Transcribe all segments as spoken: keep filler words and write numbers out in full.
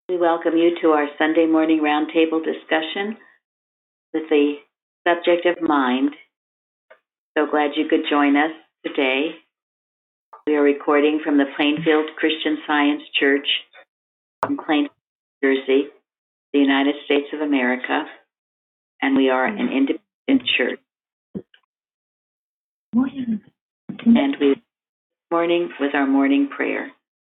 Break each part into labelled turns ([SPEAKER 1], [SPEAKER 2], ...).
[SPEAKER 1] We welcome you to our Sunday morning roundtable discussion with the subject of mind. So glad you could join us today. We are recording from the Plainfield Christian Science Church in Plainfield, New Jersey, the United States of America, and we are an independent church. And we morning with our morning prayer.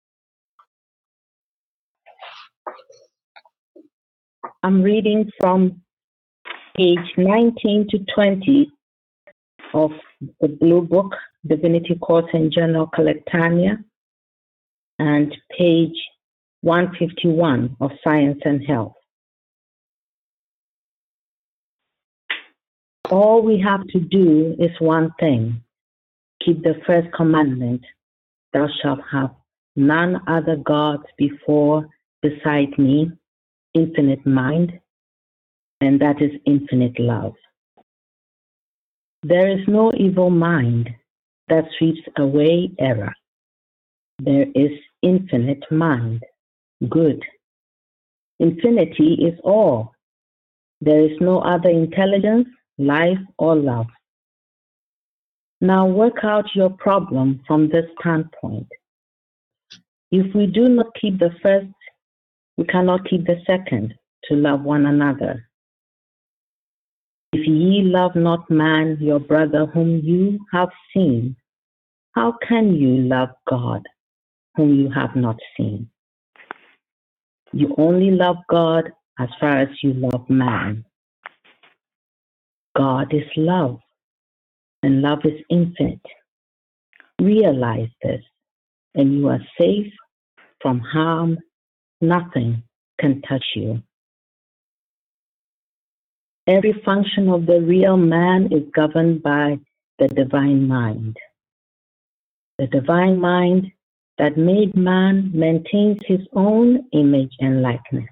[SPEAKER 2] I'm reading from page nineteen to twenty of the Blue Book, Divinity Course in General Collectania, and page one fifty-one of Science and Health. All we have to do is one thing: keep the first commandment, thou shalt have none other gods before, beside me, infinite mind, and that is infinite love. There is no evil mind that sweeps away error. There is infinite mind, good. Infinity is all. There is no other intelligence, life, or love. Now work out your problem from this standpoint. If we do not keep the first, we cannot keep the second, to love one another. If ye love not man, your brother whom you have seen, how can you love God whom you have not seen? You only love God as far as you love man. God is love, and love is infinite. Realize this, and you are safe from harm. Nothing can touch you. Every function of the real man is governed by the divine mind. The divine mind that made man maintains his own image and likeness.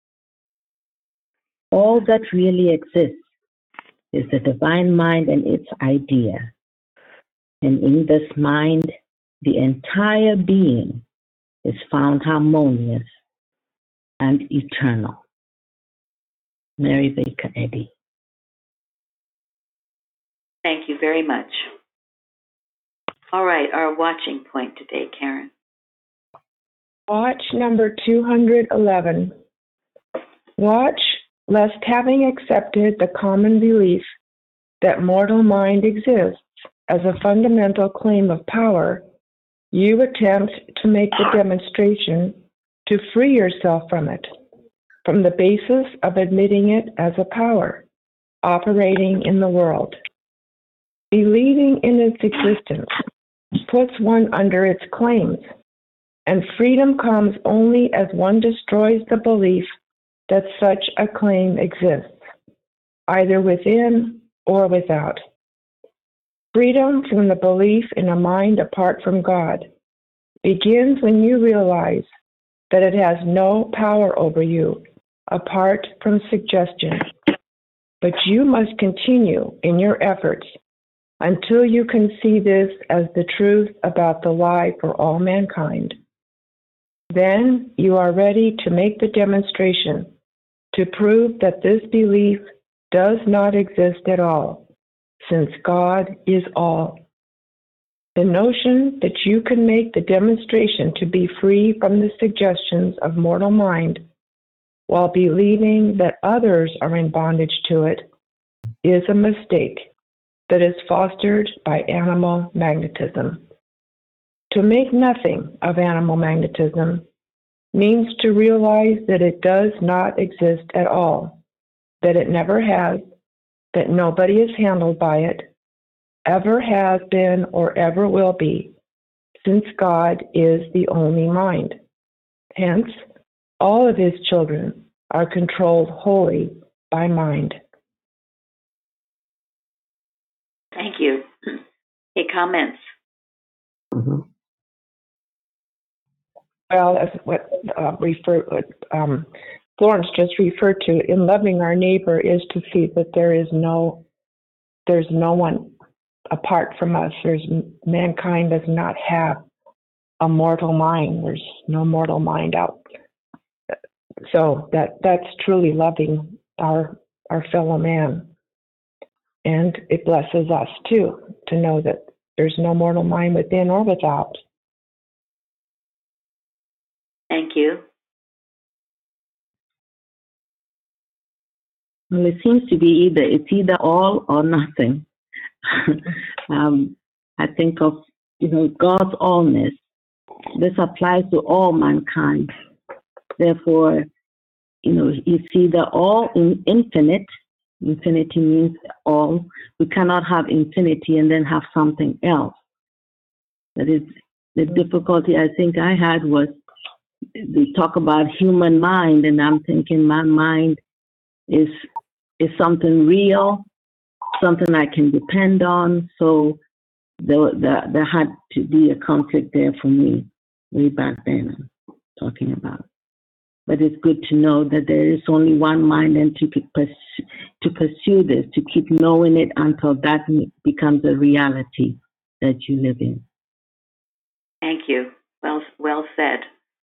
[SPEAKER 2] All that really exists is the divine mind and its idea. And in this mind, the entire being is found harmonious and eternal. Mary Baker Eddy.
[SPEAKER 1] Thank you very much. All right, our watching point today, Karen.
[SPEAKER 3] Watch number two hundred eleven. Watch lest, having accepted the common belief that mortal mind exists as a fundamental claim of power, you attempt to make the demonstration to free yourself from it, from the basis of admitting it as a power operating in the world. Believing in its existence puts one under its claims, and freedom comes only as one destroys the belief that such a claim exists, either within or without. Freedom from the belief in a mind apart from God begins when you realize that it has no power over you apart from suggestion. But you must continue in your efforts until you can see this as the truth about the lie for all mankind. Then you are ready to make the demonstration to prove that this belief does not exist at all, since God is all. The notion that you can make the demonstration to be free from the suggestions of mortal mind while believing that others are in bondage to it is a mistake that is fostered by animal magnetism. To make nothing of animal magnetism means to realize that it does not exist at all, that it never has, that nobody is handled by it, ever has been or ever will be, since God is the only mind. Hence, all of his children are controlled wholly by mind.
[SPEAKER 1] Thank you. Any comments?
[SPEAKER 2] Mm-hmm.
[SPEAKER 3] Well, as what uh, refer, um, Florence just referred to, in loving our neighbor is to see that there is no, there's no one apart from us. There's mankind does not have a mortal mind. There's no mortal mind out So that that's truly loving our our fellow man. And it blesses us too to know that there's no mortal mind within or without.
[SPEAKER 1] Thank you.
[SPEAKER 2] Well, it seems to be either it's either all or nothing. um, I think of you know God's allness. This applies to all mankind. Therefore, you know, it's either all in infinite. Infinity means all. We cannot have infinity and then have something else. That is the difficulty I think I had was we talk about human mind, and I'm thinking my mind is is something real, something I can depend on. So there, there, there had to be a conflict there for me way back then. I'm talking about. But it's good to know that there is only one mind, and to keep pursue, to pursue this, to keep knowing it until that becomes a reality that you live in.
[SPEAKER 1] Thank you. Well, well said.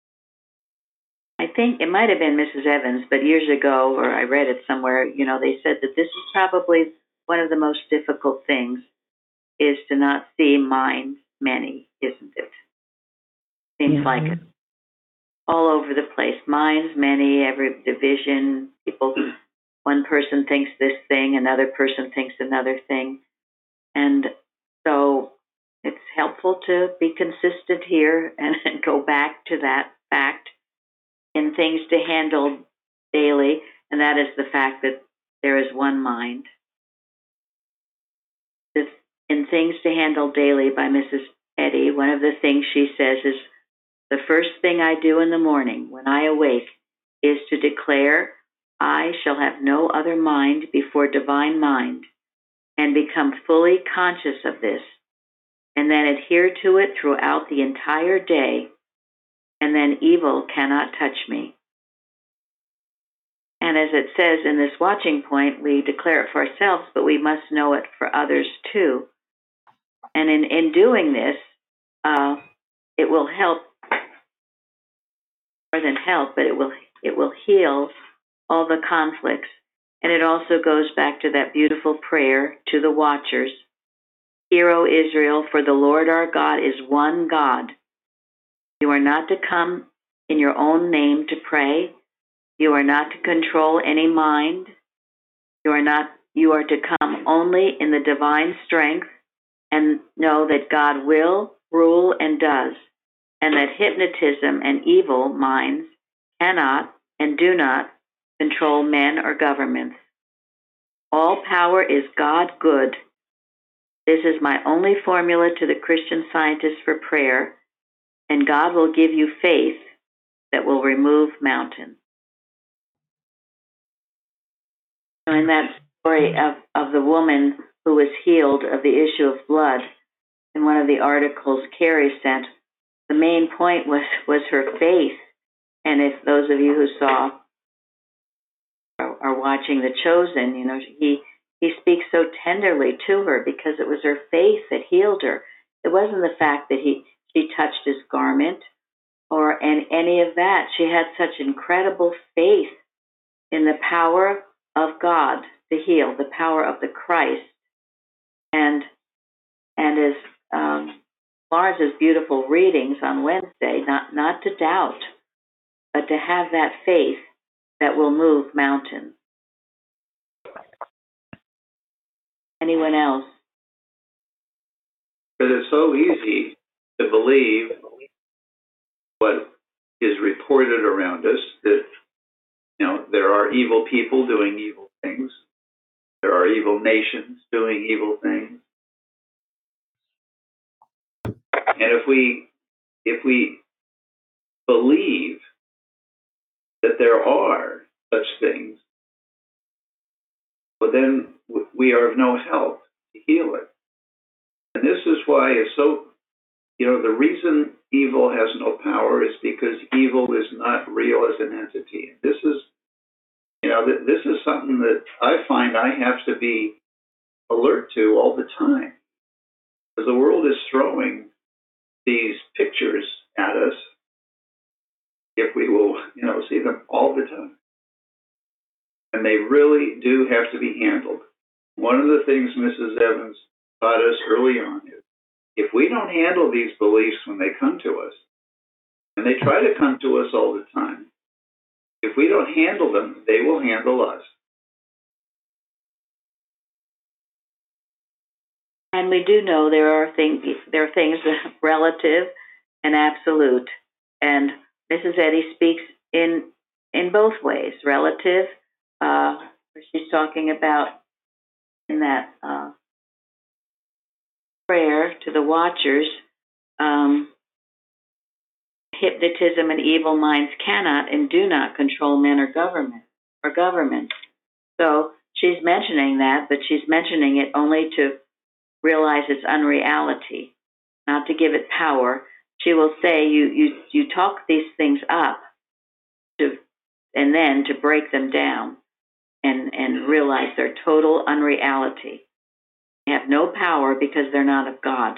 [SPEAKER 1] I think it might have been Missus Evans, but years ago, or I read it somewhere, you know, they said that this is probably one of the most difficult things is to not see minds many, isn't it? Seems
[SPEAKER 2] Yeah.
[SPEAKER 1] like it. All over the place. Minds many, every division, people, one person thinks this thing, another person thinks another thing. And so it's helpful to be consistent here and, and go back to that fact in things to handle daily, and that is the fact that there is one mind. This, in Things to Handle Daily by Missus Eddy, one of the things she says is, the first thing I do in the morning when I awake is to declare, I shall have no other mind before divine mind, and become fully conscious of this, and then adhere to it throughout the entire day, and then evil cannot touch me. And as it says in this watching point, we declare it for ourselves, but we must know it for others too. And in, in doing this, uh, it will help, more than help, but it will it will heal all the conflicts. And it also goes back to that beautiful prayer to the watchers. Hear, O Israel, for the Lord our God is one God. You are not to come in your own name to pray. You are not to control any mind. You are not. You are to come only in the divine strength and know that God will rule and does, and that hypnotism and evil minds cannot and do not control men or governments. All power is God good. This is my only formula to the Christian Scientist for prayer, and God will give you faith that will remove mountains. In that story of, of the woman who was healed of the issue of blood, in one of the articles Carrie sent, the main point was, was her faith. And if those of you who saw or are watching The Chosen, you know, he he speaks so tenderly to her because it was her faith that healed her. It wasn't the fact that he she touched his garment or and any of that. She had such incredible faith in the power of God to heal, the power of the Christ. And and as um, Lawrence's beautiful readings on Wednesday, not not to doubt, but to have that faith that will move mountains. Anyone else?
[SPEAKER 4] Because it's so easy to believe what is reported around us, that, you know, there are evil people doing evil things. There are evil nations doing evil things. And if we, if we believe that there are such things, well, then we are of no help to heal it. And this is why it's so, you know, the reason evil has no power is because evil is not real as an entity. This is, you know, this is something that I find I have to be alert to all the time. Because the world is throwing these pictures at us, if we will, you know, see them all the time. and they really do have to be handled. One of the things Missus Evans taught us early on is if we don't handle these beliefs when they come to us, and they try to come to us all the time, if we don't handle them, they will handle us.
[SPEAKER 1] And we do know there are things, there are things relative and absolute. And Missus Eddy speaks in in both ways. Relative, uh, she's talking about in that uh, prayer to the watchers, um, hypnotism and evil minds cannot and do not control men or government or government. So she's mentioning that, but she's mentioning it only to realize its unreality, not to give it power. She will say you you you talk these things up to, and then to break them down and, and realize their total unreality. They have no power because they're not of God.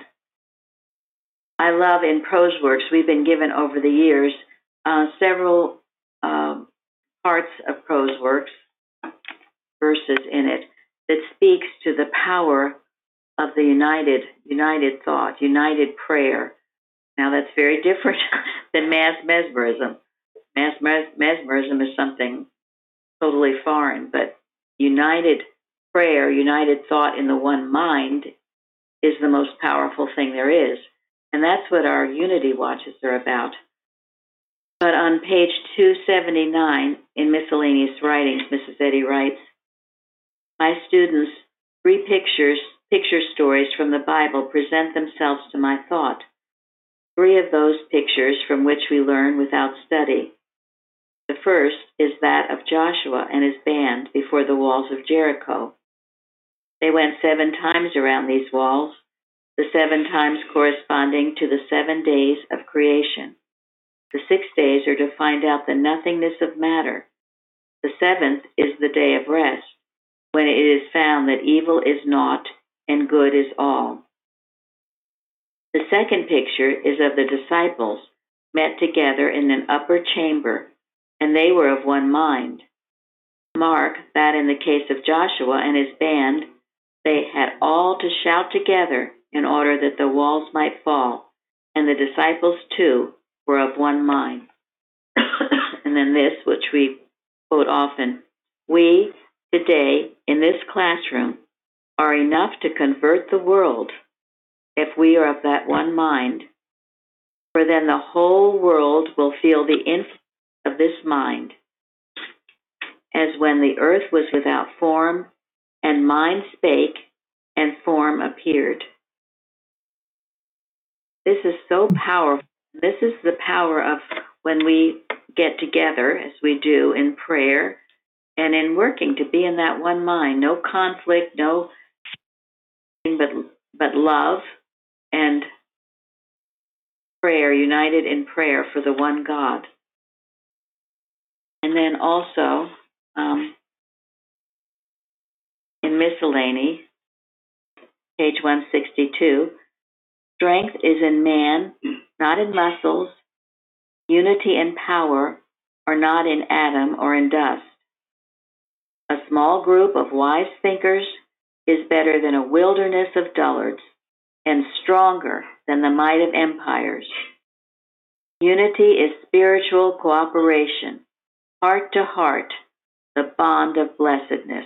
[SPEAKER 1] I love in prose works, we've been given over the years uh, several um, parts of prose works, verses in it, that speaks to the power of the united, united thought, united prayer. Now that's very different than mass mesmerism. Mass mes- mesmerism is something totally foreign, but united prayer, united thought in the one mind is the most powerful thing there is. And that's what our unity watches are about. But on page two seventy-nine in Miscellaneous Writings, Missus Eddy writes, my students, three pictures, picture stories from the Bible present themselves to my thought. Three of those pictures from which we learn without study. The first is that of Joshua and his band before the walls of Jericho. They went seven times around these walls, the seven times corresponding to the seven days of creation. The six days are to find out the nothingness of matter. The seventh is the day of rest, when it is found that evil is naught and good is all. The second picture is of the disciples met together in an upper chamber, and they were of one mind. Mark that in the case of Joshua and his band, they had all to shout together in order that the walls might fall, and the disciples too were of one mind. And then this, which we quote often, we today in this classroom are enough to convert the world if we are of that one mind, for then the whole world will feel the influence of this mind, as when the earth was without form, and mind spake, and form appeared. This is so powerful. This is the power of when we get together, as we do in prayer, and in working to be in that one mind. No conflict, no but but love and prayer, united in prayer for the one God. And then also, um, in Miscellany, page one sixty-two, strength is in man, not in muscles. Unity and power are not in atom or in dust. A small group of wise thinkers is better than a wilderness of dullards, and stronger than the might of empires. Unity is spiritual cooperation, heart to heart, the bond of blessedness.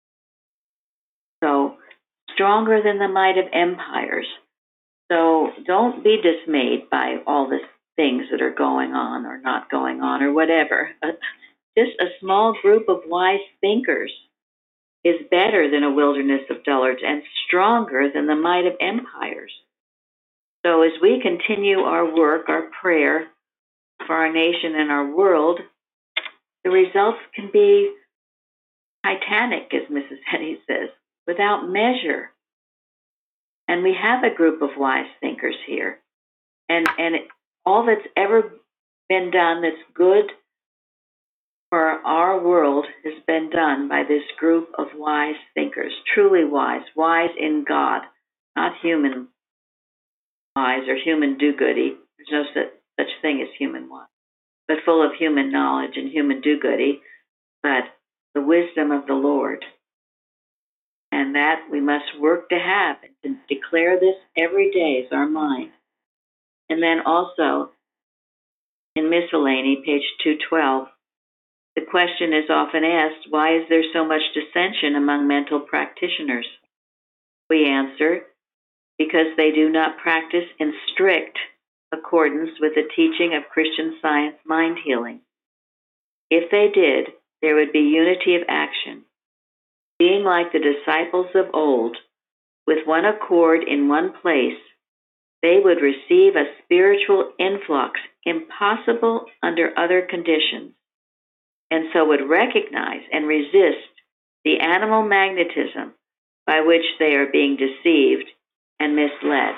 [SPEAKER 1] So, stronger than the might of empires. So, don't be dismayed by all the things that are going on or not going on or whatever. Just a small group of wise thinkers is better than a wilderness of dullards and stronger than the might of empires. So as we continue our work, our prayer for our nation and our world, the results can be titanic, as Missus Eddy says, without measure. And we have a group of wise thinkers here. And, and it, all that's ever been done that's good for our world has been done by this group of wise thinkers, truly wise, wise in God, not human wise or human do-goody. There's no such, such thing as human wise, but full of human knowledge and human do-goody, but the wisdom of the Lord. And that we must work to have and to declare this every day as our mind. And then also, in miscellany, page two twelve, the question is often asked, why is there so much dissension among mental practitioners? We answer, because they do not practice in strict accordance with the teaching of Christian Science mind healing. If they did, there would be unity of action. Being like the disciples of old, with one accord in one place, they would receive a spiritual influx impossible under other conditions, and so would recognize and resist the animal magnetism by which they are being deceived and misled.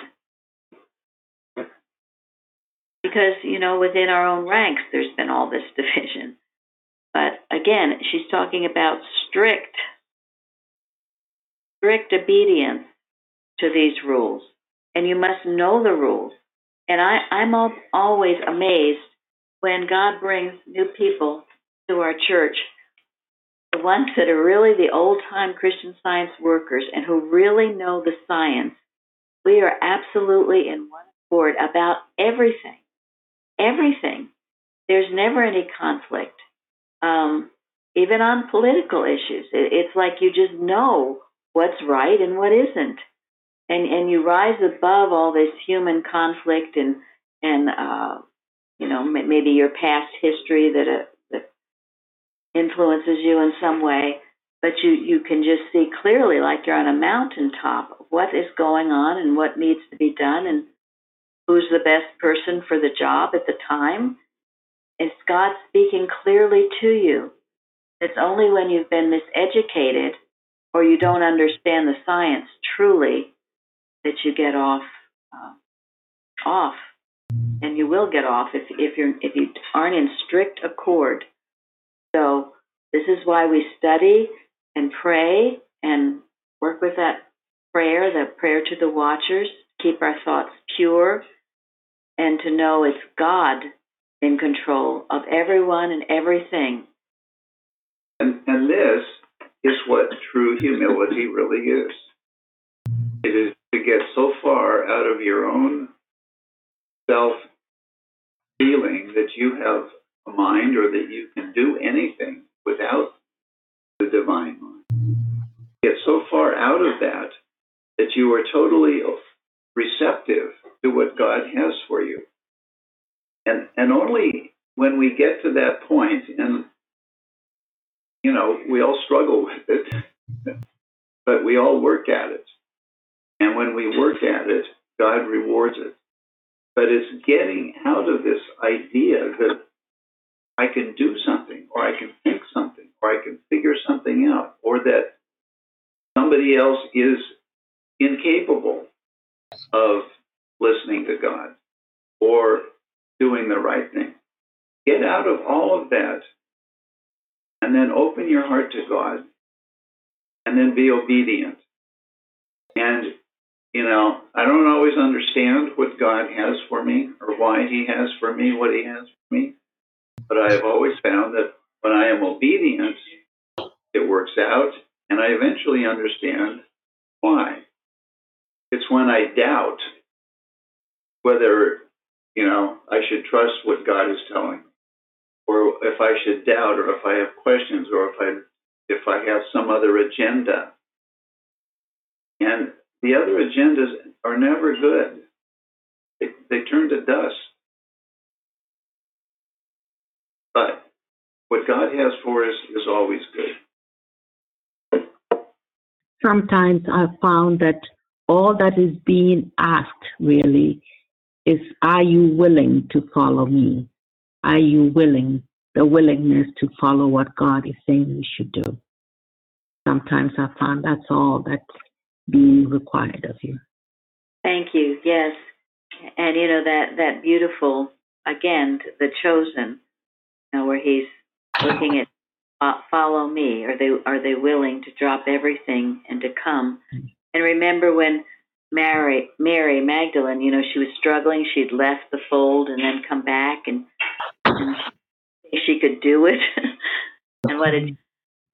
[SPEAKER 1] Because, you know, within our own ranks, there's been all this division. But again, she's talking about strict, strict obedience to these rules. And you must know the rules. And I, I'm al- always amazed when God brings new people to our church, the ones that are really the old-time Christian Science workers and who really know the science. We are absolutely in one accord about everything. Everything. There's never any conflict. Um, even on political issues. It, it's like you just know what's right and what isn't. And and you rise above all this human conflict and, and uh, you know, m- maybe your past history that, uh, that influences you in some way. But you, you can just see clearly, like you're on a mountaintop, what is going on and what needs to be done and who's the best person for the job at the time. It's God speaking clearly to you. It's only when you've been miseducated or you don't understand the science truly that you get off, uh, off, and you will get off if if you if you aren't in strict accord. So this is why we study and pray and work with that prayer, the prayer to the watchers, keep our thoughts pure, and to know it's God in control of everyone and everything.
[SPEAKER 4] And, and this is what true humility really is. It is to get so far out of your own self-feeling that you have a mind or that you can do anything without the divine mind. Get so far out of that that you are totally receptive to what God has for you. And and only when we get to that point, and you know, we all struggle with it, but we all work at it. And when we work at it, God rewards it. But it's getting out of this idea that I can do something, or I can think something, or I can figure something out, or that somebody else is incapable of listening to God or doing the right thing. Get out of all of that and then open your heart to God and then be obedient. And, you know, I don't always understand what God has for me or why he has for me what he has for me, but I have always found that when I am obedient, it works out, and I eventually understand why. It's when I doubt whether, you know, I should trust what God is telling me, or if I should doubt, or if I have questions, or if I if I have some other agenda. And the other agendas are never good. They, they turn to dust. But what God has for us is always good.
[SPEAKER 2] Sometimes I've found that all that is being asked really is, are you willing to follow me? Are you willing, the willingness to follow what God is saying we should do? Sometimes I found that's all that's being required of you.
[SPEAKER 1] Thank you. Yes. And, you know, that, that beautiful, again, the chosen, you know, where he's looking at uh, follow me. Are they, are they willing to drop everything and to come? And remember when Mary, Mary Magdalene, you know, she was struggling. She'd left the fold and then come back, and, and she, she could do it. And what did she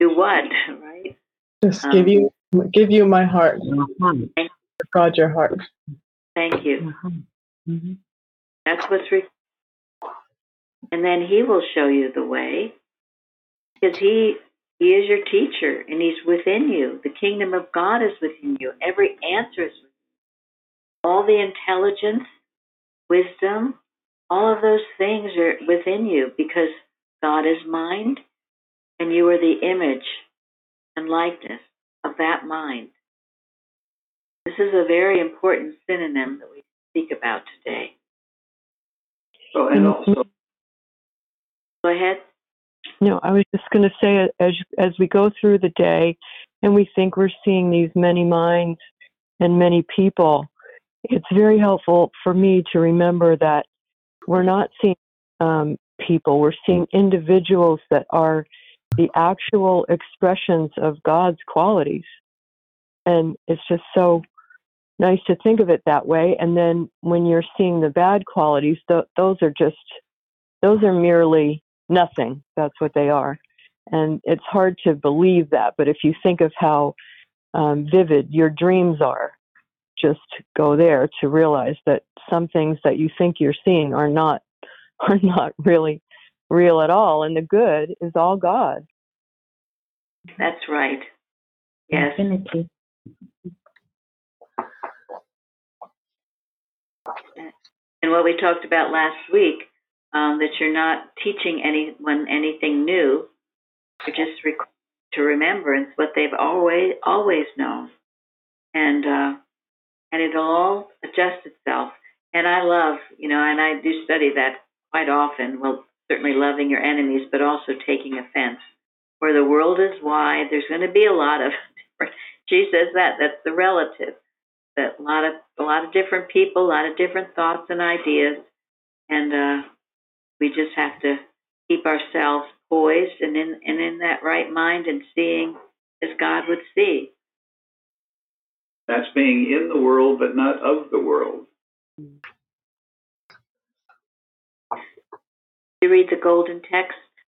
[SPEAKER 1] do what, right?
[SPEAKER 3] Just
[SPEAKER 1] Um,
[SPEAKER 3] give you give you my heart.
[SPEAKER 2] Uh-huh.
[SPEAKER 3] God, your heart.
[SPEAKER 1] Thank you.
[SPEAKER 2] Uh-huh. Mhm.
[SPEAKER 1] That's what's re- and then he will show you the way, because he he is your teacher and he's within you. The kingdom of God is within you. Every answer is within you. All the intelligence, wisdom, all of those things are within you, because God is mind and you are the image and likeness of that mind. This is a very important synonym that we speak about today.
[SPEAKER 4] Well, and also,
[SPEAKER 1] Go ahead.
[SPEAKER 5] No, I was just going to say, as as we go through the day and we think we're seeing these many minds and many people, it's very helpful for me to remember that we're not seeing um, people, we're seeing individuals that are the actual expressions of God's qualities. And it's just so nice to think of it that way. And then when you're seeing the bad qualities, th- those are just, those are merely nothing. That's what they are. And it's hard to believe that. But if you think of how um, vivid your dreams are, just go there to realize that some things that you think you're seeing are not are not really real at all, and the good is all God.
[SPEAKER 1] That's right. Yes.
[SPEAKER 2] Infinity.
[SPEAKER 1] And what we talked about last week, um, that you're not teaching anyone anything new. You're just required to remembrance what they've always always known, and uh, and it'll all adjust itself. And I love, you know, and I do study that quite often. Well, certainly loving your enemies, but also taking offense. Where the world is wide, there's going to be a lot of different. She says that that's the relative. That a lot of a lot of different people, a lot of different thoughts and ideas, and uh, we just have to keep ourselves poised and in and in that right mind and seeing as God would see.
[SPEAKER 4] that's being in the world, but not of the world.
[SPEAKER 1] You read the golden text.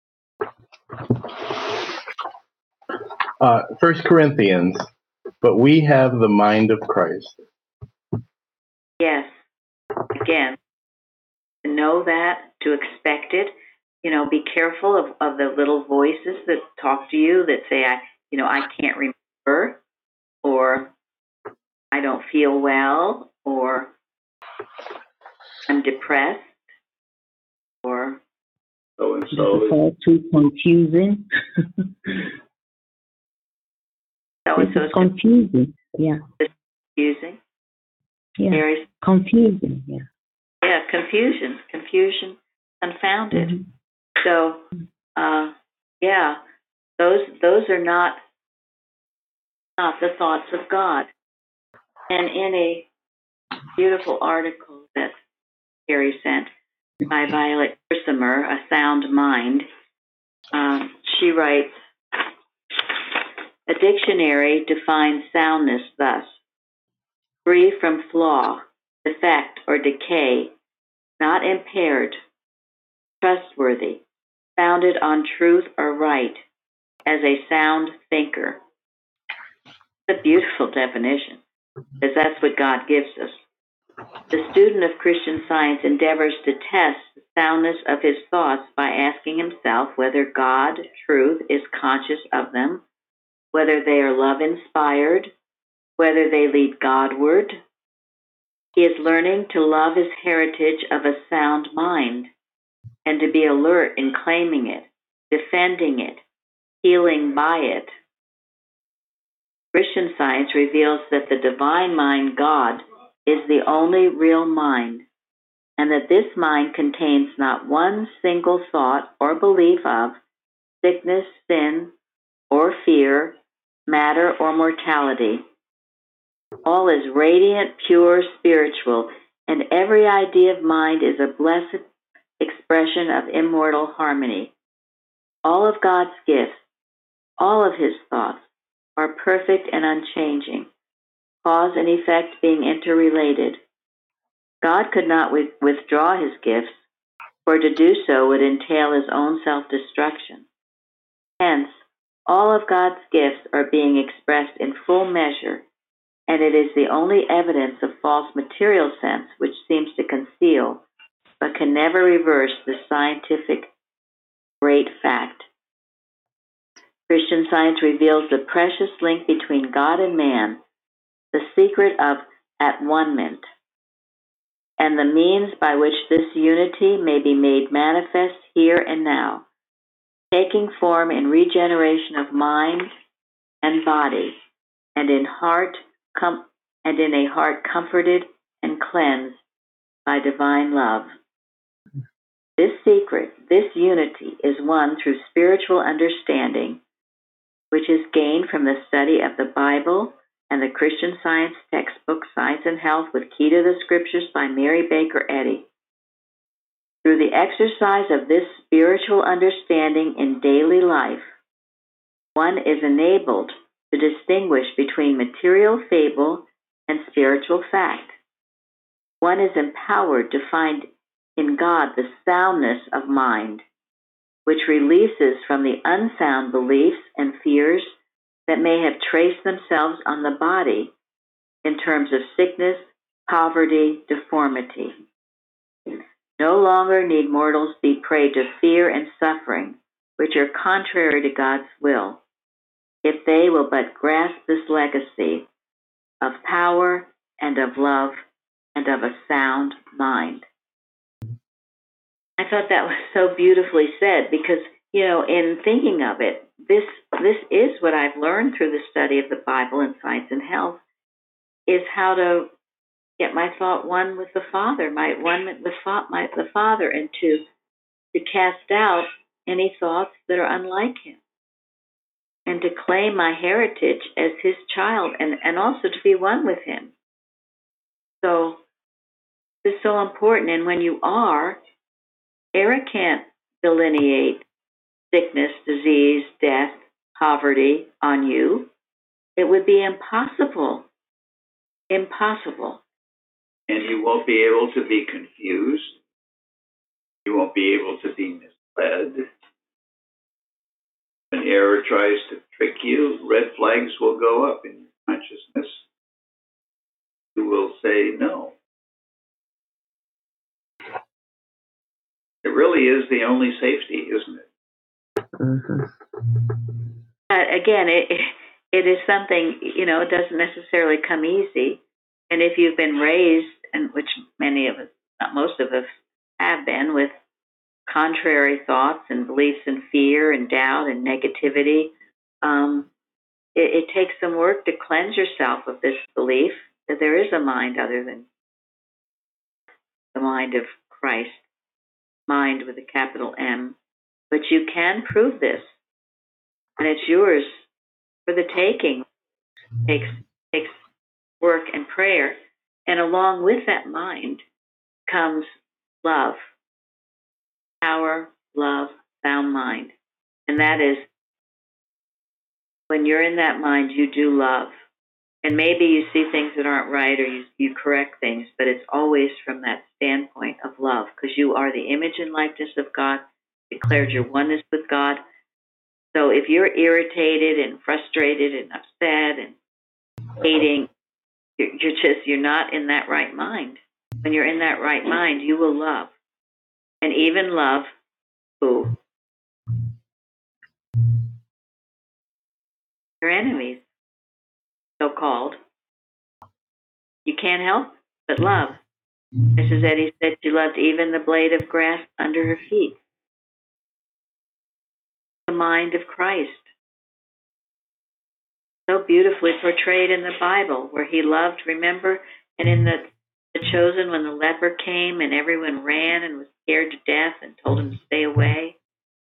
[SPEAKER 6] Uh, First Corinthians, but we have the mind of Christ.
[SPEAKER 1] Yes. Again, to know that, to expect it. You know, be careful of, of the little voices that talk to you that say, I, you know, I can't remember, or I don't feel well, or I'm depressed, or
[SPEAKER 4] So and
[SPEAKER 2] This is
[SPEAKER 4] so,
[SPEAKER 2] all too confusing.
[SPEAKER 1] so
[SPEAKER 2] This
[SPEAKER 1] and so
[SPEAKER 2] is
[SPEAKER 1] is
[SPEAKER 2] confusing. Yeah.
[SPEAKER 1] confusing.
[SPEAKER 2] Yeah.
[SPEAKER 1] Very,
[SPEAKER 2] Confusing. Yeah.
[SPEAKER 1] yeah, confusion, confusion, confounded.
[SPEAKER 2] Mhm.
[SPEAKER 1] So, uh, yeah, those those are not not the thoughts of God. And in a beautiful article that Carrie sent by Violet Persimer, A Sound Mind, um, she writes, a dictionary defines soundness thus: free from flaw, defect, or decay, not impaired, trustworthy, founded on truth or right, as a sound thinker. It's a beautiful definition, because that's what God gives us. The student of Christian Science endeavors to test the soundness of his thoughts by asking himself whether God, truth, is conscious of them, whether they are love-inspired, whether they lead Godward. He is learning to love his heritage of a sound mind and to be alert in claiming it, defending it, healing by it. Christian Science reveals that the divine mind, God, is the only real mind, and that this mind contains not one single thought or belief of sickness, sin, or fear, matter, or mortality. All is radiant, pure, spiritual, and every idea of mind is a blessed expression of immortal harmony. All of God's gifts, all of his thoughts, are perfect and unchanging, cause and effect being interrelated. God could not with- withdraw his gifts, for to do so would entail his own self-destruction. Hence, All of God's gifts are being expressed in full measure, and it is the only evidence of false material sense which seems to conceal, but can never reverse the scientific great fact. Christian Science reveals the precious link between God and man, the secret of at-one-ment, and the means by which this unity may be made manifest here and now, taking form in regeneration of mind and body, and in heart com- and in a heart comforted and cleansed by divine love. This secret, this unity, is won through spiritual understanding, which is gained from the study of the Bible and the Christian Science textbook Science and Health with Key to the Scriptures by Mary Baker Eddy. Through the exercise of this spiritual understanding in daily life, one is enabled to distinguish between material fable and spiritual fact. One is empowered to find in God the soundness of mind, which releases from the unsound beliefs and fears that may have traced themselves on the body in terms of sickness, poverty, deformity. No longer need mortals be prey to fear and suffering, which are contrary to God's will, if they will but grasp this legacy of power and of love and of a sound mind. I thought that was so beautifully said because, you know, in thinking of it, this this is what I've learned through the study of the Bible and Science and Health, is how to get my thought one with the Father, my one with the, my, the Father, and to to cast out any thoughts that are unlike Him, and to claim my heritage as His child, and, and also to be one with Him. So this is so important, and when you are, Era can't delineate sickness, disease, death, poverty on you. It would be impossible. Impossible.
[SPEAKER 4] And you won't be able to be confused. You won't be able to be misled. When error tries to trick you, red flags will go up in your consciousness. You will say no. It really is the only safety, isn't it?
[SPEAKER 2] Mm-hmm.
[SPEAKER 1] Uh, again, it it is something, you know, it doesn't necessarily come easy. And if you've been raised, and which many of us, not most of us, have been, with contrary thoughts and beliefs and fear and doubt and negativity, um, it, it takes some work to cleanse yourself of this belief that there is a mind other than the mind of Christ, mind with a capital M. But you can prove this, and it's yours for the taking. It takes, takes work and prayer, and along with that mind comes love, power, love, sound mind. And that is, when you're in that mind, you do love. And maybe you see things that aren't right, or you, you correct things, but it's always from that standpoint of love, because you are the image and likeness of God, declared your oneness with God. So if you're irritated and frustrated and upset and hating, you're, you're just, you're not in that right mind. When you're in that right mind, you will love. And even love who? Your enemies, so-called. You can't help but love. Missus Eddy said she loved even the blade of grass under her feet. The mind of Christ. So beautifully portrayed in the Bible, where He loved, remember, and in the, the Chosen, when the leper came and everyone ran and was scared to death and told him to stay away.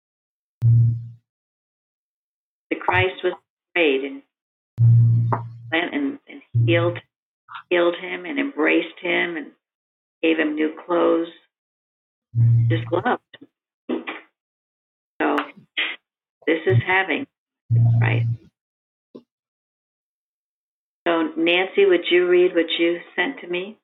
[SPEAKER 1] The Christ was afraid and went and, and healed, healed him and embraced him and gave him new clothes. Just loved. So this is having Christ. So Nancy, would you read what you sent to me?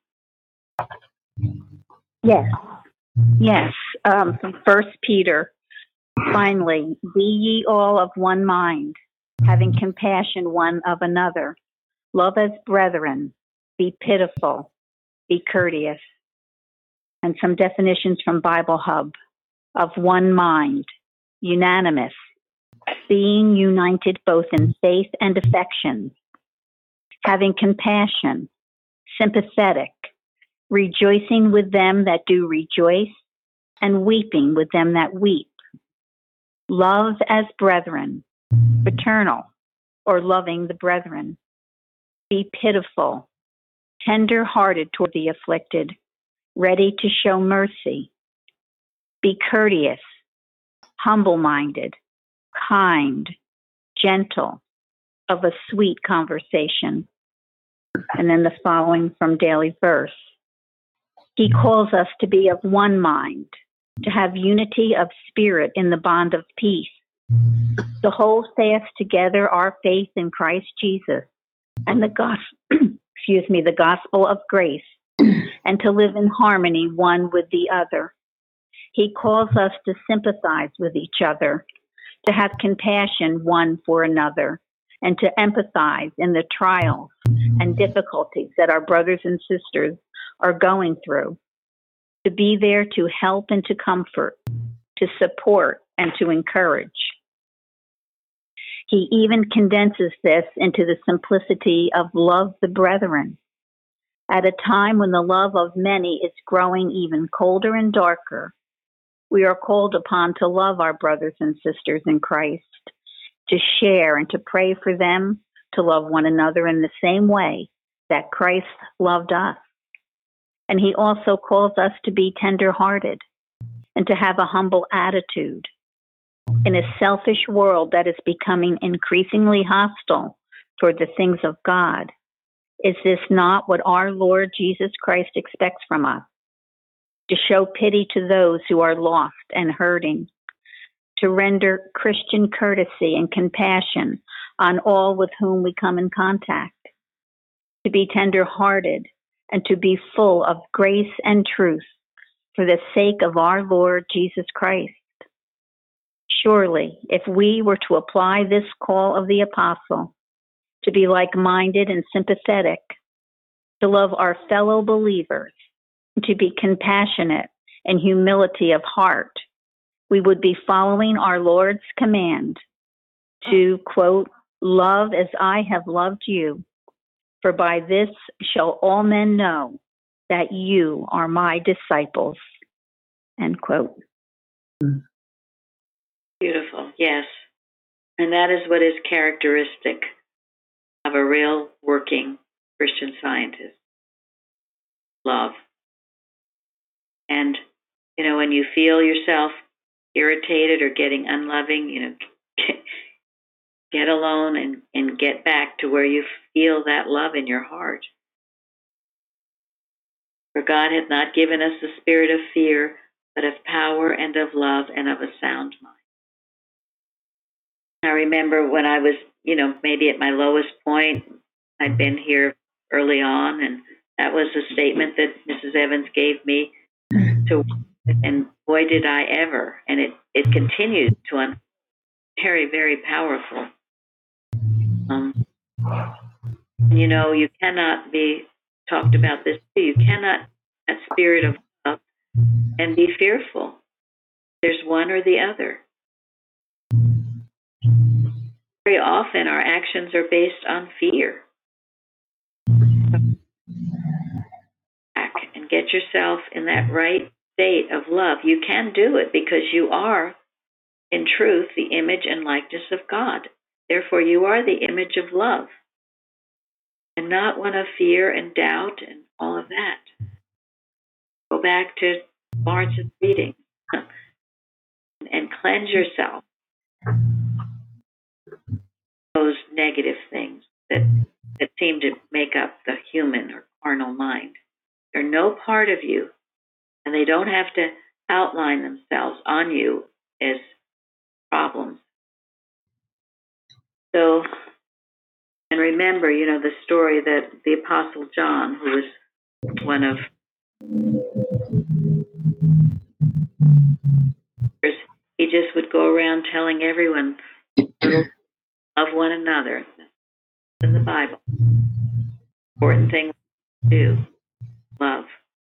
[SPEAKER 7] Yes. Yes. Um, from First Peter. Finally, be ye all of one mind, having compassion one of another. Love as brethren. Be pitiful. Be courteous. And some definitions from Bible Hub: of one mind, unanimous, being united both in faith and affection, having compassion, sympathetic, rejoicing with them that do rejoice, and weeping with them that weep. Love as brethren, fraternal, or loving the brethren. Be pitiful, tender-hearted toward the afflicted, ready to show mercy. Be courteous, humble-minded, kind, gentle, of a sweet conversation. And then the following from Daily Verse. He calls us to be of one mind, to have unity of spirit in the bond of peace, to hold fast together our faith in Christ Jesus and the gospel, excuse me, the gospel of grace, and to live in harmony one with the other. He calls us to sympathize with each other, to have compassion one for another, and to empathize in the trials and difficulties that our brothers and sisters are going through, to be there to help and to comfort, to support and to encourage. He even condenses this into the simplicity of love the brethren. At a time when the love of many is growing even colder and darker, we are called upon to love our brothers and sisters in Christ, to share and to pray for them, to love one another in the same way that Christ loved us. And he also calls us to be tender-hearted and to have a humble attitude. In a selfish world that is becoming increasingly hostile toward the things of God, is this not what our Lord Jesus Christ expects from us? To show pity to those who are lost and hurting, to render Christian courtesy and compassion on all with whom we come in contact, to be tender-hearted and to be full of grace and truth for the sake of our Lord Jesus Christ. Surely, if we were to apply this call of the apostle, to be like-minded and sympathetic, to love our fellow believers, to be compassionate and humility of heart, we would be following our Lord's command to, quote, love as I have loved you, for by this shall all men know that you are my disciples, end quote.
[SPEAKER 1] Beautiful, yes. And that is what is characteristic of a real working Christian Scientist. Love. And, you know, when you feel yourself irritated or getting unloving, you know, get alone and, and get back to where you feel that love in your heart. For God hath not given us the spirit of fear, but of power and of love and of a sound mind. I remember when I was, you know, maybe at my lowest point, I'd been here early on, and that was a statement that Missus Evans gave me to, and boy, did I ever. And it, it continues to un- very, very powerful. Um, you know, you cannot be talked about this too. You cannot, that spirit of love, and be fearful. There's one or the other. Very often our actions are based on fear. Back and get yourself in that right state of love. You can do it because you are, in truth, the image and likeness of God. Therefore, you are the image of love, and not one of fear and doubt and all of that. Go back to Lawrence's reading and cleanse yourself of those negative things that, that seem to make up the human or carnal mind. They're no part of you, and they don't have to outline themselves on you as problems. So, and remember, you know, the story that the Apostle John, who was one of, he just would go around telling everyone, love one one another. In the Bible. Important thing to do. Love.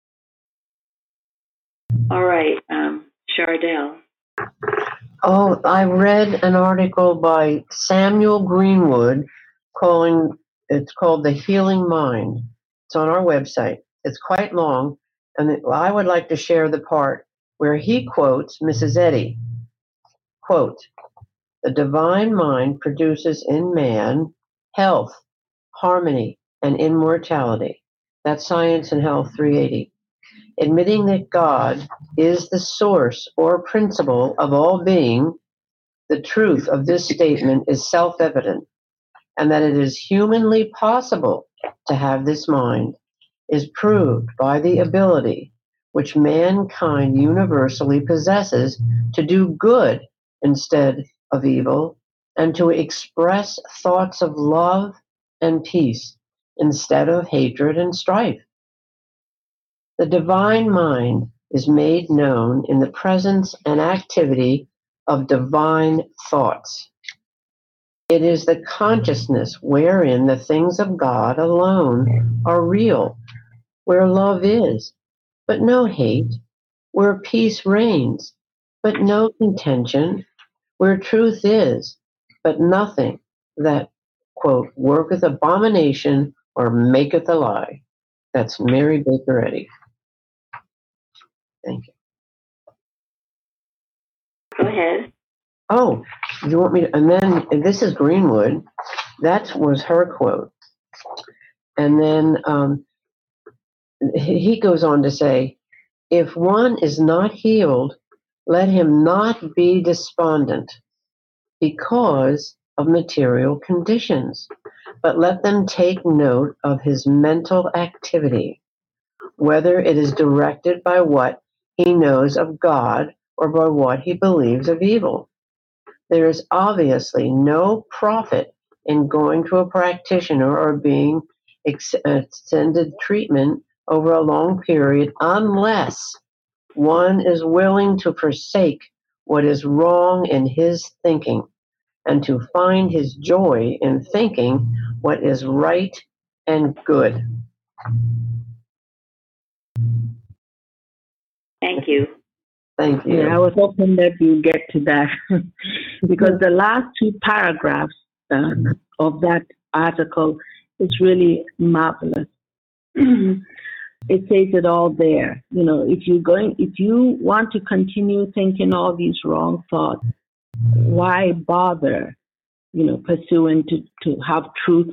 [SPEAKER 1] All right, um, Chardell.
[SPEAKER 8] Oh, I read an article by Samuel Greenwood calling it's called The Healing Mind. It's on our website. It's quite long, and it, well, I would like to share the part where he quotes Missus Eddy. Quote, "The divine mind produces in man health, harmony, and immortality." That's Science and Health three eighty. Admitting that God is the source or principle of all being, the truth of this statement is self-evident, and that it is humanly possible to have this mind is proved by the ability which mankind universally possesses to do good instead of evil, and to express thoughts of love and peace instead of hatred and strife. The divine mind is made known in the presence and activity of divine thoughts. It is the consciousness wherein the things of God alone are real, where love is, but no hate, where peace reigns, but no contention, where truth is, but nothing that, quote, worketh abomination or maketh a lie. That's Mary Baker Eddy. Thank you.
[SPEAKER 1] Go ahead.
[SPEAKER 8] Oh, you want me to, and then, and this is Greenwood. That was her quote. And then um, he he goes on to say, "If one is not healed, let him not be despondent because of material conditions, but let them take note of his mental activity, whether it is directed by what he knows of God or by what he believes of evil. There is obviously no profit in going to a practitioner or being ex- extended treatment over a long period unless one is willing to forsake what is wrong in his thinking and to find his joy in thinking what is right and good."
[SPEAKER 1] Thank you.
[SPEAKER 8] Thank you.
[SPEAKER 2] Yeah, I was hoping that you get to that because the last two paragraphs uh, of that article is really marvelous. It says it all there. You know, if you're going, if you want to continue thinking all these wrong thoughts, why bother? You know, pursuing to to have truth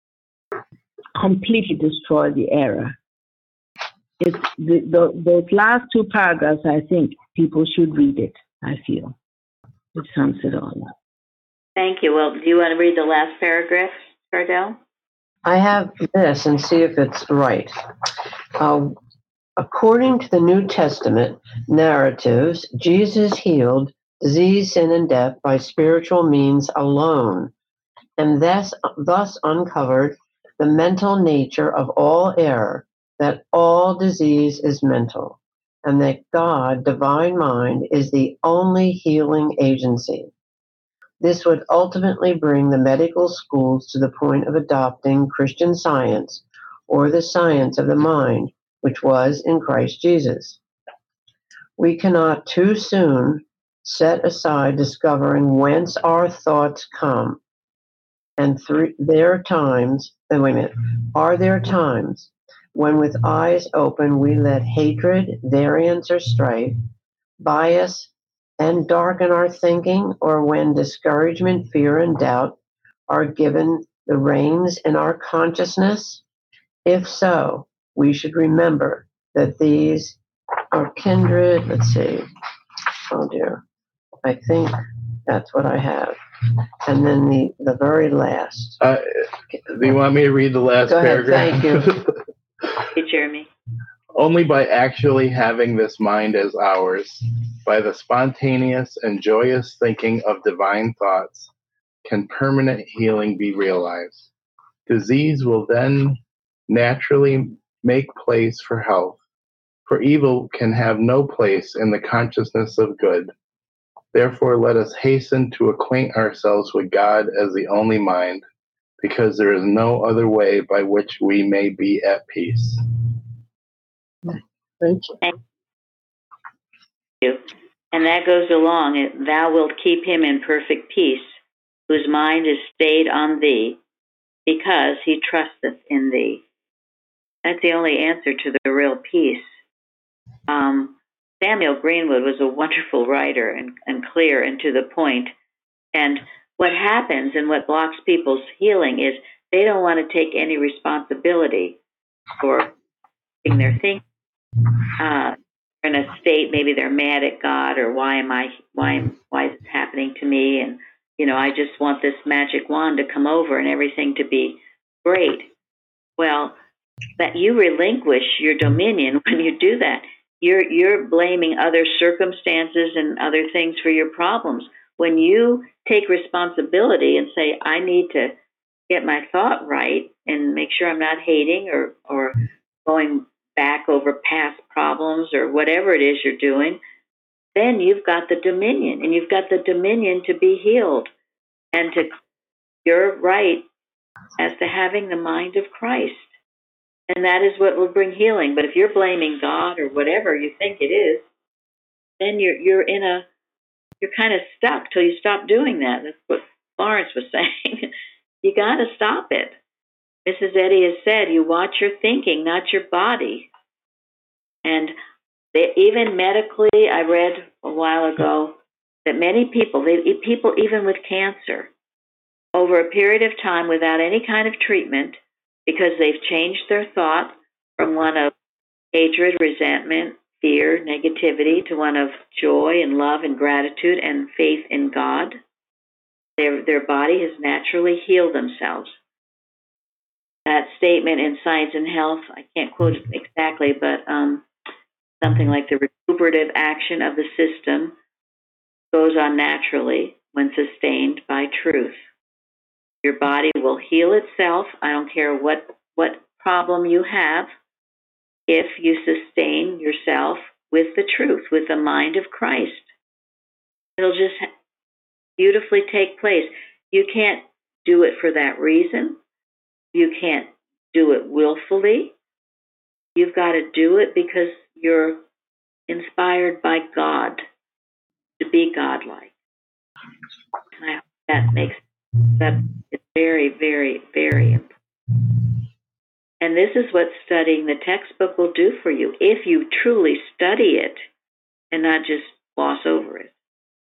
[SPEAKER 2] completely destroy the error. It's the, the, those last two paragraphs. I think people should read it. I feel it sums it all up.
[SPEAKER 1] Thank you. Well, do you want to read the last paragraph, Chardell?
[SPEAKER 8] I have this and see if it's right. Uh, according to the New Testament narratives, Jesus healed disease, sin, and death by spiritual means alone, and thus, thus uncovered the mental nature of all error, that all disease is mental, and that God, divine mind, is the only healing agency. This would ultimately bring the medical schools to the point of adopting Christian Science, or the science of the mind, which was in Christ Jesus. We cannot too soon set aside discovering whence our thoughts come. And th- there are times, uh, wait a minute, are there times when with eyes open we let hatred, variance, or strife, bias, and darken our thinking, or when discouragement, fear, and doubt are given the reins in our consciousness? If so, we should remember that these are kindred, let's see, oh dear, I think that's what I have. And then the, the very last.
[SPEAKER 6] Uh, do you want me to read the last
[SPEAKER 8] Go ahead,
[SPEAKER 6] paragraph?
[SPEAKER 8] thank you.
[SPEAKER 1] Hey, Jeremy.
[SPEAKER 6] Only by actually having this mind as ours, by the spontaneous and joyous thinking of divine thoughts, can permanent healing be realized. Disease will then naturally make place for health, for evil can have no place in the consciousness of good. Therefore, let us hasten to acquaint ourselves with God as the only mind, because there is no other way by which we may be at peace. Thank you.
[SPEAKER 1] Thank you. And that goes along, it, thou wilt keep him in perfect peace, whose mind is stayed on thee, because he trusteth in thee. That's the only answer to the real peace. Um, Samuel Greenwood was a wonderful writer and, and clear and to the point. And what happens and what blocks people's healing is they don't want to take any responsibility for their thinking. Uh, in a state, maybe they're mad at God, or why am I, why, why is this happening to me? And, you know, I just want this magic wand to come over and everything to be great. Well, that you relinquish your dominion when you do that. You're, you're blaming other circumstances and other things for your problems. When you take responsibility and say, I need to get my thought right and make sure I'm not hating or, or going back over past problems or whatever it is you're doing, then you've got the dominion, and you've got the dominion to be healed. And to you're right as to having the mind of Christ. And that is what will bring healing. But if you're blaming God or whatever you think it is, then you're you're in a you're kind of stuck till you stop doing that. That's what Florence was saying. You got to stop it. Missus Eddy has said, you watch your thinking, not your body. And they, even medically, I read a while ago that many people, they, people even with cancer, over a period of time without any kind of treatment, because they've changed their thought from one of hatred, resentment, fear, negativity, to one of joy and love and gratitude and faith in God, their, their body has naturally healed themselves. That statement in Science and Health, I can't quote it exactly, but um, something like the recuperative action of the system goes on naturally when sustained by truth. Your body will heal itself. I don't care what, what problem you have, if you sustain yourself with the truth, with the mind of Christ. It'll just beautifully take place. You can't do it for that reason. You can't do it willfully. You've got to do it because you're inspired by God to be godlike. And I hope that makes that it's very, very, very important. And this is what studying the textbook will do for you if you truly study it and not just gloss over it.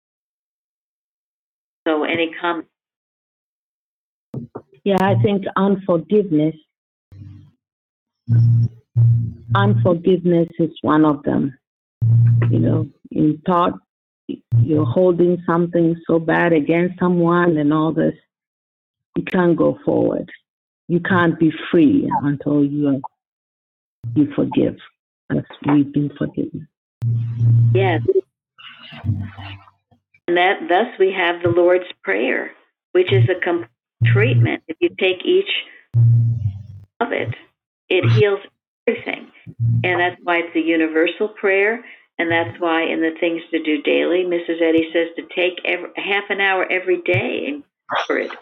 [SPEAKER 1] So any comments?
[SPEAKER 2] Yeah, I think unforgiveness, unforgiveness is one of them. You know, in thought, you're holding something so bad against someone and all this, you can't go forward. You can't be free until you you forgive, as we've been forgiven.
[SPEAKER 1] Yes. And that thus we have the Lord's Prayer, which is a complete treatment. If you take each of it, it heals everything. And that's why it's a universal prayer. And that's why in the things to do daily, Missus Eddy says to take every, half an hour every day and cover it.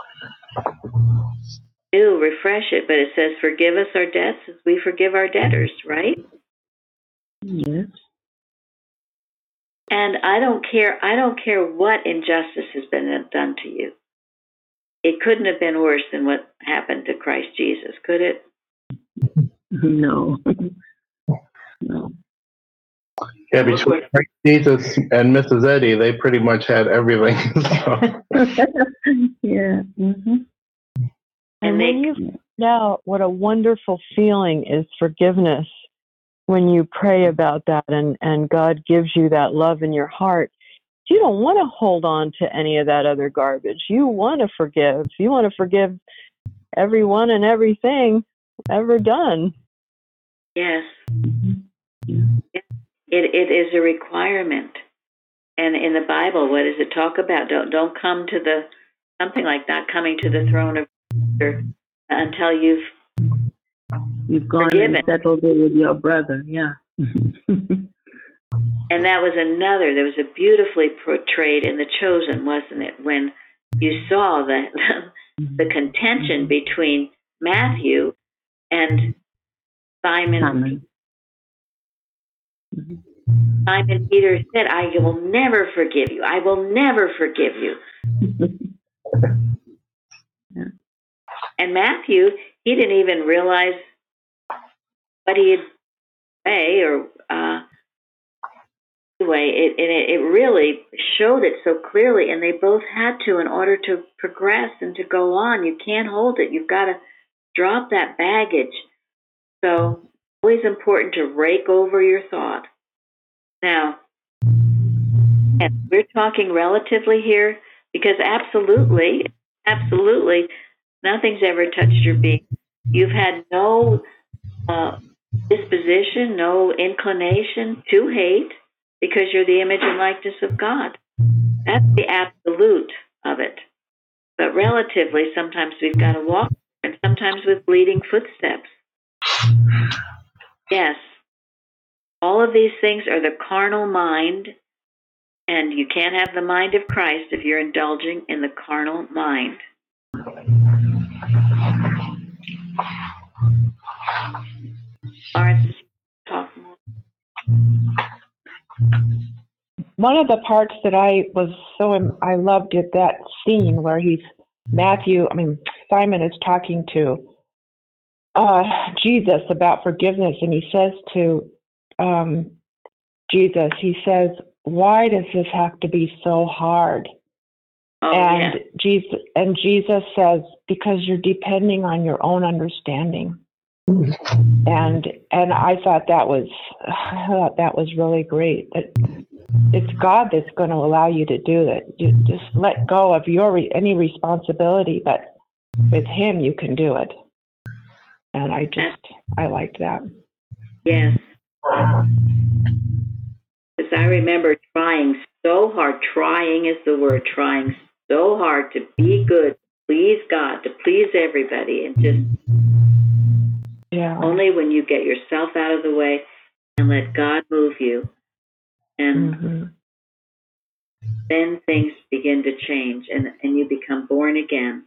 [SPEAKER 1] Do refresh it, but it says, forgive us our debts as we forgive our debtors, right?
[SPEAKER 2] Yes.
[SPEAKER 1] And I don't care, I don't care what injustice has been done to you. It couldn't have been worse than what happened to Christ Jesus, could it?
[SPEAKER 2] No. No.
[SPEAKER 6] Yeah, between Christ Jesus and Missus Eddy, they pretty much had everything. So.
[SPEAKER 2] Yeah. Mm-hmm.
[SPEAKER 5] And,
[SPEAKER 1] And
[SPEAKER 5] when
[SPEAKER 1] they,
[SPEAKER 5] you find out what a wonderful feeling is forgiveness, when you pray about that and, and God gives you that love in your heart, you don't want to hold on to any of that other garbage. You want to forgive. You want to forgive everyone and everything ever done.
[SPEAKER 1] yes. It, it is a requirement. And in the Bible, what does it talk about? Don't, don't come to the, something like not coming to the throne of until you've
[SPEAKER 2] You've gone
[SPEAKER 1] forgiven.
[SPEAKER 2] and settled it with your brother, yeah.
[SPEAKER 1] And that was another, that was a beautifully portrayed in The Chosen, wasn't it? When you saw the, the contention between Matthew and Simon.
[SPEAKER 2] Simon.
[SPEAKER 1] Simon Peter said, I will never forgive you. I will never forgive you. And Matthew, he didn't even realize what he had say or uh, anyway, it, it it really showed it so clearly, and they both had to in order to progress and to go on. You can't hold it. You've got to drop that baggage. So always important to rake over your thought. Now, we're talking relatively here because absolutely, absolutely, nothing's ever touched your being. You've had no uh, disposition, no inclination to hate because you're the image and likeness of God. That's the absolute of it. But relatively, sometimes we've got to walk, and sometimes with bleeding footsteps. Yes. All of these things are the carnal mind, and you can't have the mind of Christ if you're indulging in the carnal mind. Lawrence, talk more.
[SPEAKER 3] One of the parts that I was so, I loved it, that scene where he's, Matthew, I mean, Simon is talking to uh, Jesus about forgiveness, and he says to um, Jesus, he says, why does this have to be so hard?
[SPEAKER 1] Oh,
[SPEAKER 3] and
[SPEAKER 1] yeah.
[SPEAKER 3] Jesus and Jesus says, because you're depending on your own understanding. And and I thought that was I thought that was really great. That it's God that's going to allow you to do it. You just let go of your re- any responsibility, but with Him you can do it. And I just I liked that.
[SPEAKER 1] Yes. Because I remember trying so hard. Trying is the word. Trying so hard to be good, to please God, to please everybody, and just
[SPEAKER 3] yeah.
[SPEAKER 1] only when you get yourself out of the way and let God move you, and
[SPEAKER 3] Mm-hmm.
[SPEAKER 1] then things begin to change, and, and you become born again.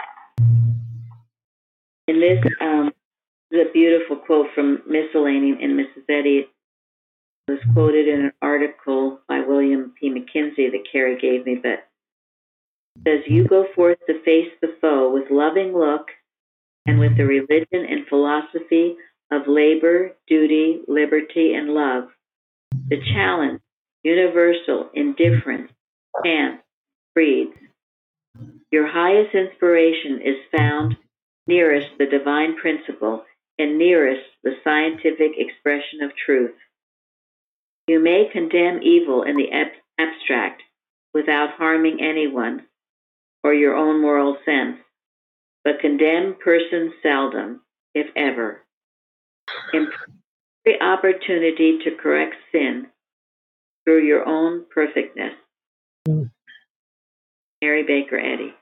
[SPEAKER 1] In this, um, is a beautiful quote from Miscellany in Missus Eddy. It was quoted in an article by William P. McKinsey that Carrie gave me, but it says, you go forth to face the foe with loving look and with the religion and philosophy of labor, duty, liberty, and love. The challenge, universal, indifference, chance, breeds. Your highest inspiration is found nearest the divine principle and nearest the scientific expression of truth. You may condemn evil in the ab- abstract without harming anyone or your own moral sense, but condemn persons seldom, if ever. Improve every opportunity to correct sin through your own perfectness. Mm. Mary Baker Eddy.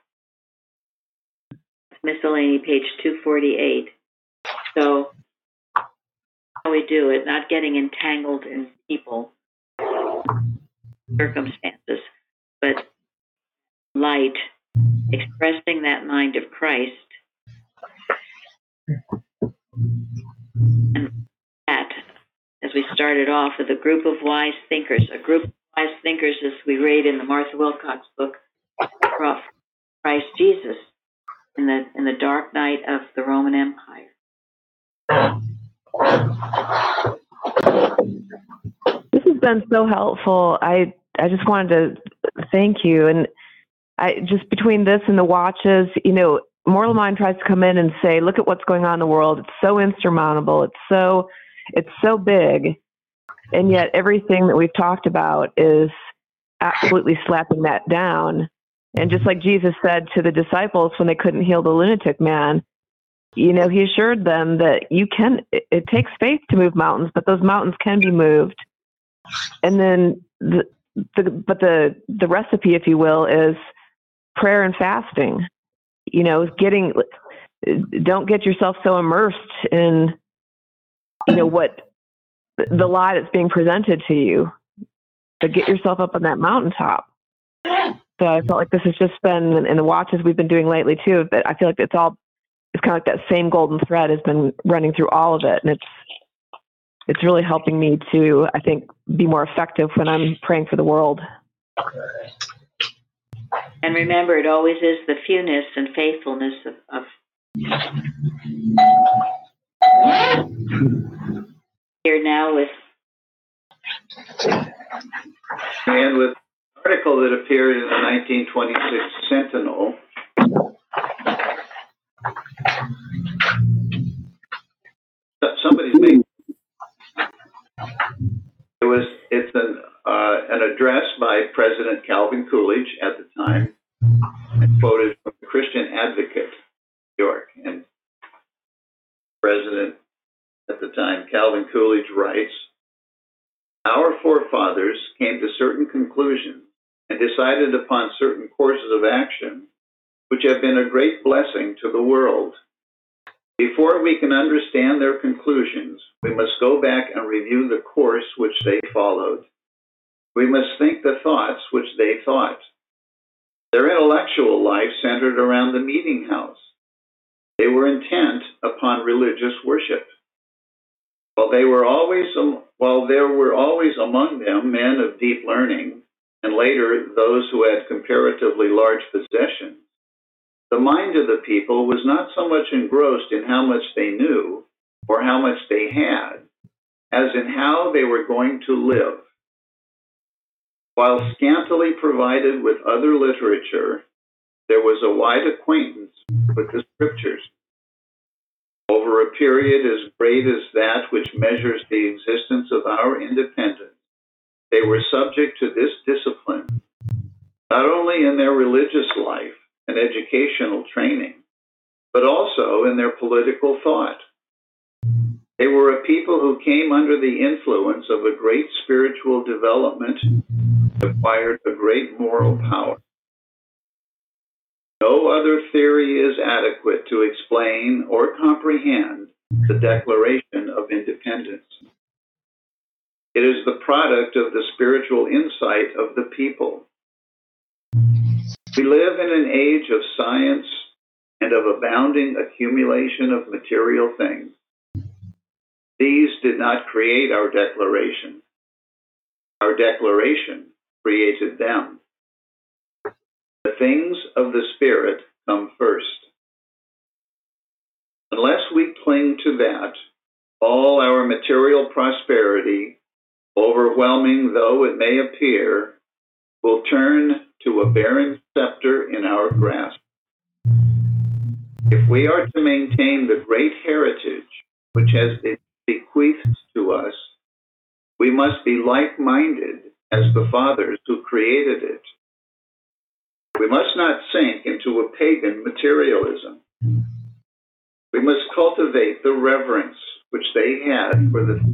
[SPEAKER 1] Miscellany, page two forty-eight. So, how we do it, not getting entangled in people, circumstances, but light, expressing that mind of Christ. And that, as we started off with a group of wise thinkers, a group of wise thinkers, as we read in the Martha Wilcox book, brought Christ Jesus in the in the dark night of the Roman Empire.
[SPEAKER 5] This has been so helpful. I I just wanted to thank you. And I just between this and the watches, you know, Mortal Mind tries to come in and say, look at what's going on in the world. It's so insurmountable. It's so it's so big. And yet everything that we've talked about is absolutely slapping that down. And just like Jesus said to the disciples when they couldn't heal the lunatic man, you know, he assured them that you can, it, it takes faith to move mountains, but those mountains can be moved. And then, the, the but the, the recipe, if you will, is prayer and fasting. You know, getting, don't get yourself so immersed in, you know, what the lie that's being presented to you. but get yourself up on that mountaintop. So I felt like this has just been, in the watches we've been doing lately too, but I feel like it's all, it's kind of like that same golden thread has been running through all of it. And it's, it's really helping me to, I think, be more effective when I'm praying for the world.
[SPEAKER 1] And remember, it always is the fewness and faithfulness of, of here now with
[SPEAKER 4] And with an article that appeared in the nineteen twenty-six Sentinel, somebody's making it was it's an uh, an address by President Calvin Coolidge at the time, and quoted from the Christian Advocate, New York. And President at the time, Calvin Coolidge, writes, "Our forefathers came to certain conclusions and decided upon certain courses of action which have been a great blessing to the world. Before we can understand their conclusions, we must go back and review the course which they followed. We must think the thoughts which they thought. Their intellectual life centered around the meeting house. They were intent upon religious worship. While they were always, while there were always among them men of deep learning, and later those who had comparatively large possessions, the mind of the people was not so much engrossed in how much they knew or how much they had, as in how they were going to live. While scantily provided with other literature, there was a wide acquaintance with the scriptures. Over a period as great as that which measures the existence of our independence, they were subject to this discipline, not only in their religious life and educational training, but also in their political thought. They were a people who came under the influence of a great spiritual development, acquired a great moral power. No other theory is adequate to explain or comprehend the Declaration of Independence. It is the product of the spiritual insight of the people. We live in an age of science and of abounding accumulation of material things. These did not create our declaration. Our declaration created them. The things of the Spirit come first. Unless we cling to that, all our material prosperity, overwhelming though it may appear, will turn to a barren scepter in our grasp. If we are to maintain the great heritage which has been bequeathed to us, we must be like-minded as the fathers who created it. We must not sink into a pagan materialism. We must cultivate the reverence which they had for the.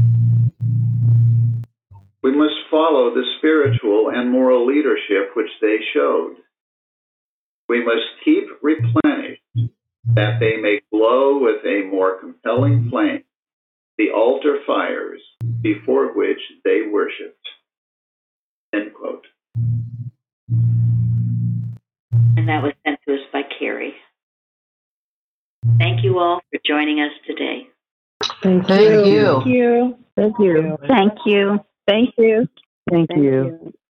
[SPEAKER 4] We must follow the spiritual and moral leadership which they showed. We must keep replenished, that they may glow with a more compelling flame, the altar fires before which they worshipped. End quote.
[SPEAKER 1] And that was sent to us by Carrie. Thank you all for joining us today.
[SPEAKER 8] Thank
[SPEAKER 3] Thank
[SPEAKER 8] you.
[SPEAKER 3] you.
[SPEAKER 5] Thank you.
[SPEAKER 7] Thank you.
[SPEAKER 5] Thank you.
[SPEAKER 7] Thank you.